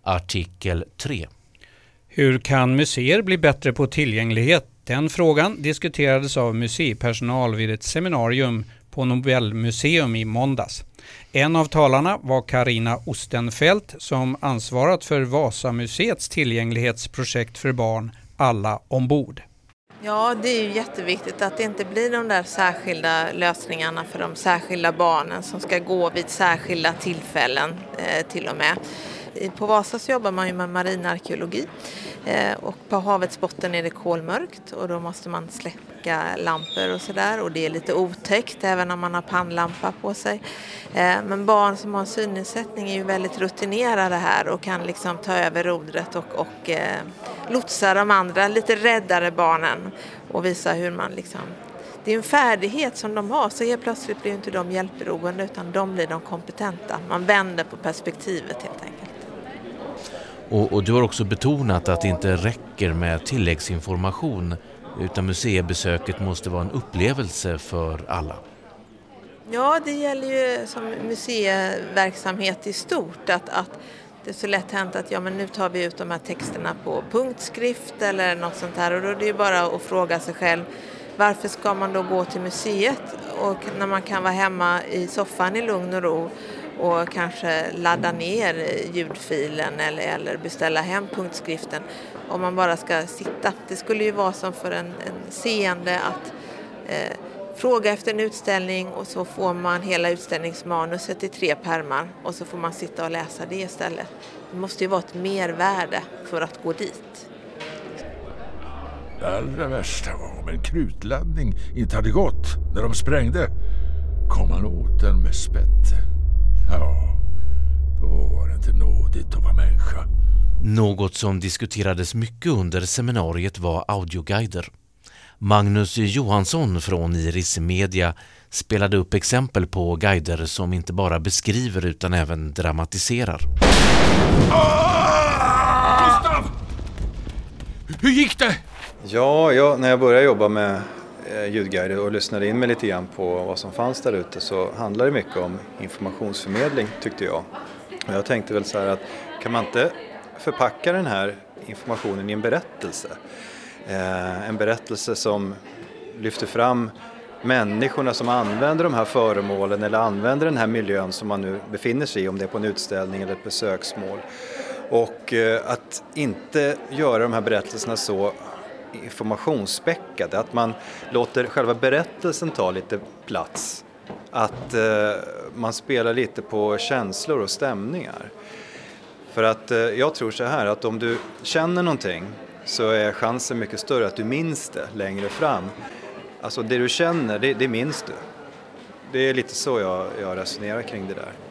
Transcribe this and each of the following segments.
Artikel 3. Hur kan museer bli bättre på tillgänglighet? Den frågan diskuterades av museipersonal vid ett seminarium på Nobelmuseum i måndags. En av talarna var Carina Ostenfelt som ansvarat för Vasamuseets tillgänglighetsprojekt för barn, Alla ombord. Ja, det är ju jätteviktigt att det inte blir de där särskilda lösningarna för de särskilda barnen som ska gå vid särskilda tillfällen till och med. På Vasa så jobbar man ju med marinarkeologi och på havets botten är det kolmörkt och då måste man släcka lampor och sådär och det är lite otäckt även om man har pannlampa på sig. Men barn som har synnedsättning är ju väldigt rutinerade här och kan liksom ta över rodret och lotsa de andra lite räddare barnen och visa hur man liksom... Det är en färdighet som de har, så helt plötsligt blir inte de hjälpberoende utan de blir de kompetenta. Man vänder på perspektivet helt enkelt. Och du har också betonat att det inte räcker med tilläggsinformation utan museibesöket måste vara en upplevelse för alla. Ja, det gäller ju som museiverksamhet i stort att det är så lätt hänt att men nu tar vi ut de här texterna på punktskrift eller något sånt här och då är det ju bara att fråga sig själv varför ska man då gå till museet och när man kan vara hemma i soffan i lugn och ro och kanske ladda ner ljudfilen eller beställa hem punktskriften om man bara ska sitta. Det skulle ju vara som för en seende att fråga efter en utställning och så får man hela utställningsmanuset i 3 pärmar och så får man sitta och läsa det istället. Det måste ju vara ett mervärde för att gå dit. Det allra värsta var om en krutladdning inte hade gått när de sprängde. Kom man åt den med spett. Ja, då var det inte nådigt att vara människa. Något som diskuterades mycket under seminariet var audioguider. Magnus Johansson från Iris Media spelade upp exempel på guider som inte bara beskriver utan även dramatiserar. Gustav! Hur gick det? Ja, när jag började jobba med ljudguider och lyssnade in mig lite grann på vad som fanns där ute så handlade det mycket om informationsförmedling tyckte jag. Och jag tänkte väl så här att kan man inte förpacka den här informationen i en berättelse? En berättelse som lyfter fram människorna som använder de här föremålen eller använder den här miljön som man nu befinner sig i, om det är på en utställning eller ett besöksmål. Och att inte göra de här berättelserna så informationsspäckade, att man låter själva berättelsen ta lite plats. Att man spelar lite på känslor och stämningar. För att jag tror så här att om du känner någonting så är chansen mycket större att du minns det längre fram. Alltså det du känner, det minns du. Det är lite så jag resonerar kring det där.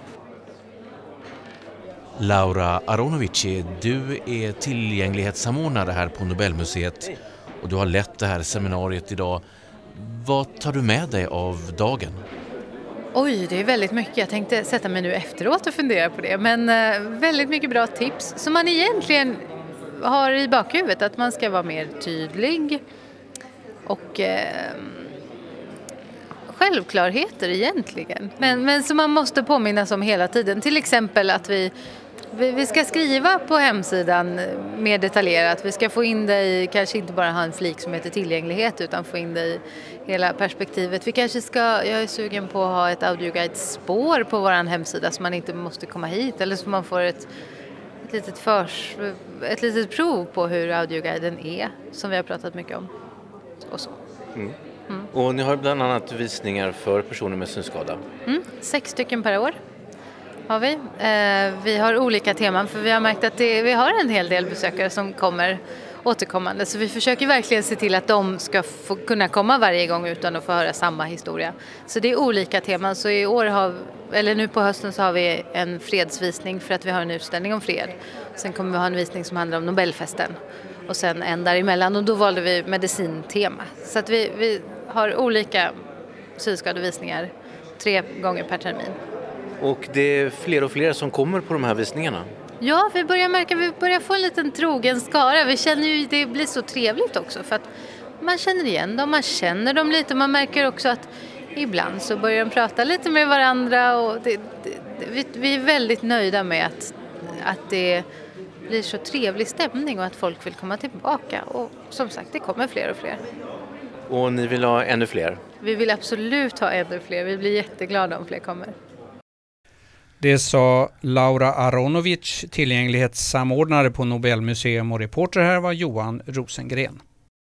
Laura Aronovici, du är tillgänglighetssamordnare här på Nobelmuseet och du har lett det här seminariet idag. Vad tar du med dig av dagen? Oj, det är väldigt mycket. Jag tänkte sätta mig nu efteråt och fundera på det. Men väldigt mycket bra tips som man egentligen har i bakhuvudet. Att man ska vara mer tydlig och självklarheter egentligen. Men som man måste påminnas om hela tiden. Till exempel att vi ska skriva på hemsidan mer detaljerat. Vi ska få in det i, kanske inte bara ha en flik som heter tillgänglighet utan få in det i hela perspektivet. Vi kanske jag är sugen på att ha ett audioguide-spår på vår hemsida så man inte måste komma hit. Eller så man får ett litet prov på hur audioguiden är som vi har pratat mycket om. Och så. Mm. Och ni har bland annat visningar för personer med synskada. 6 stycken per år har vi. Vi har olika teman för vi har märkt att vi har en hel del besökare som kommer återkommande. Så vi försöker verkligen se till att de ska få kunna komma varje gång utan att få höra samma historia. Så det är olika teman. Så i år nu på hösten så har vi en fredsvisning för att vi har en utställning om fred. Sen kommer vi ha en visning som handlar om Nobelfesten. Och sen en däremellan och då valde vi medicintema. Så att vi har olika synskadevisningar 3 gånger per termin. Och det är fler och fler som kommer på de här visningarna? Ja, vi börjar få en liten trogen skara. Vi känner ju det blir så trevligt också för att man känner igen dem, man känner dem lite. Man märker också att ibland så börjar de prata lite med varandra och vi är väldigt nöjda med att det blir så trevlig stämning och att folk vill komma tillbaka. Och som sagt, det kommer fler och fler. Och ni vill ha ännu fler? Vi vill absolut ha ännu fler. Vi blir jätteglada om fler kommer. Det sa Laura Aronovic, tillgänglighetssamordnare på Nobelmuseum, och reporter här var Johan Rosengren.